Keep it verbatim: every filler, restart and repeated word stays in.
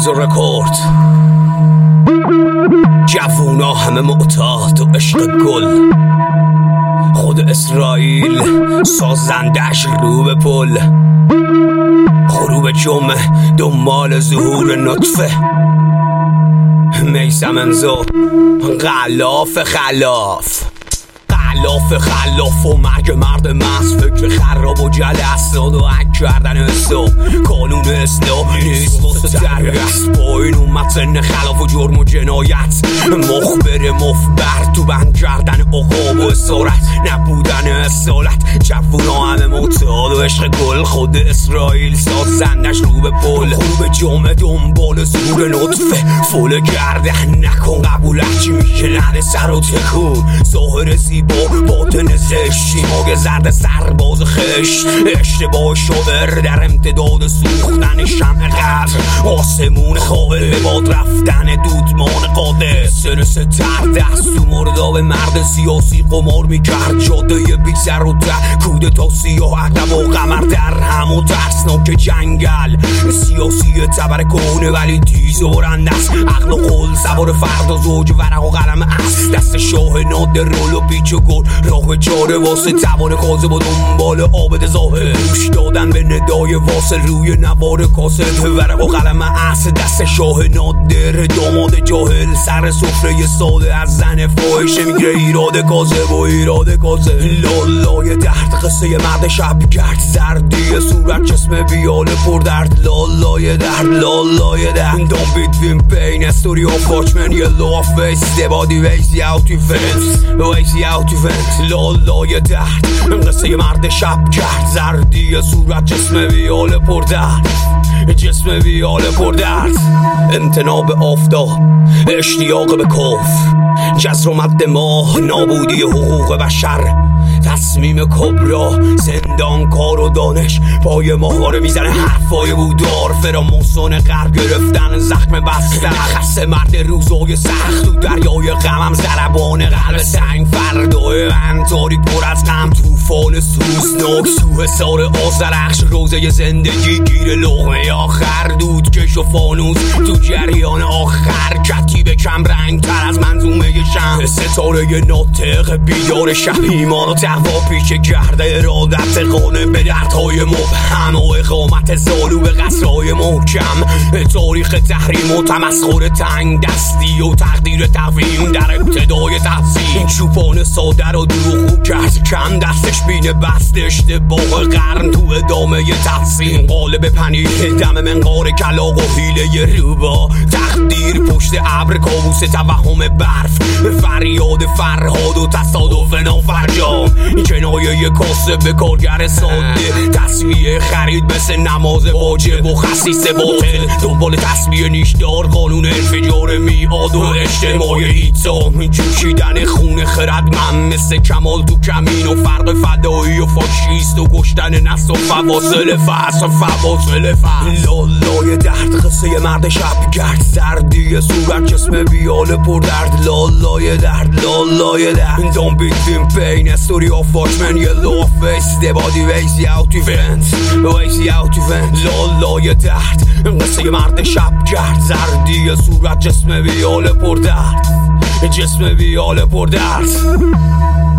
روز و رکورد، جوونا همه معتاد و عشق گل، خود اسرائیل سازندش رو به پل، غروب جمعه دنبال ظهور نطفه، میثم انزو غلاف خلاف خلاف خلاف و مرگ مرد مست، فکر خراب و جلست و حک کردن اسلام، قانون اسلام نیست واسه درگست، با این اومد سن خلاف و جرم و جنایت، مخبر مفبر تو بند کردن عقاب و اسارت، نبودن اصالت، جوونا همه معتاد و عشق گل، خود اسرائیل سازندش رو به پل، غروب جمعه دنبال ظهور نطفه، فول گردن نکن قبولت چی میشه نده سر و تکون، ظاهر زیبا باطن زشتی، موگ زرد سرباز خشت، اشتباه شوبر در امتداد سوختن شمع قدر، آسمون خائل به باد رفتن دودمان قاده، سرس تر دست تو مرداب مرد سیاسی قمار میکرد، جاده بی سر و ته، کوده تا سیاه عقب و قمر در هم و ترسناک جنگل، سیاسی تبر کهنه ولی تیز و برندست، عقل و قول سوار فرد و زوج ورق و قلم است، دست شاه نادر رول و پیچ و گل، راه چاره واسه توان کاذب و دنبال عابد ظاهر، گوش دادن به ندای واصل روی نوار کاسد، ورق و قلم است، دست شاه نادر داماد جاهل، سر سفره ساده از زن فاحشه میگیره ایراد کاذب و ایراد کاذب، لالای درد قصه مرد شب گرد، زردی صورت جسم بیال پر درد، لالای درد لالای درد، don't between pain a story of watchmen yellow face the body ways out to fence ways out to fence، لالای درد قصه مرد شب گرد، زردی صورت جسم بیال پر درد، جسم بیال پر درد، امتناع به آفتاب، اشتیاق به کف، جزر و مد ماه، نابودی حقوق بشر، تصمیم کبرا، زندان کار و دانش، پای ماهواره میزنه حرفای بودار، فراموسون غرب گرفتن زخم بستن، خسته مرد روزای سخت تو دریای غمم، ضربان قلب سنگ فردای من، تاریک پر از غم، توفان سوزناک، سوه سار آذرخش، روزه زندگی گیر لقمه آخر، دود کش و فانوس تو جریان آخر، کتیب کم رنگ تر از منظومه شم، ستاره ناطق بیدار شب، ایمان و تقوا پیش کرده ارادت قانه به دردهای مبهم و اقامت زالو به قصرهای محکم، تاریخ تحریم و تمسخر تنگ دستی و تقدیر تقویم در ابتدای تحصیل، این چوپان ساده رو دروغو کرد کم دستش بینه بست، اشتباه قرن تو ادامه تحصیل، قالب پنیر دم منقار کلاغ و حیله روبا، تقدیر پشت ابر کابوس توهم برف، فریاد فرهاد و تصادف نافرجام، کنایه کاسب به کارگر ساده، تصویه خرید مثل نماز واجب و خسیس باطل، دنبال تصویه نیشدار، قانون انفجار میعاد و اجتماع ایتام، جوشیدن خون خردمند مثل کمال تو کمین و فرق فدایی و فاشیست و کشتن نسل و فواصل فصل و فواصل فصل، لالای درد قصه مرد شب گرد، زردی صورت جسم بیال پر درد، لالای درد لالای درد، don't between pain a story of watchmen yellow face the body ways out to vent ways out to vent، لالای درد قصه مرد شب گرد، زردی صورت جسم بیال پر درد، جسم بیال پر درد.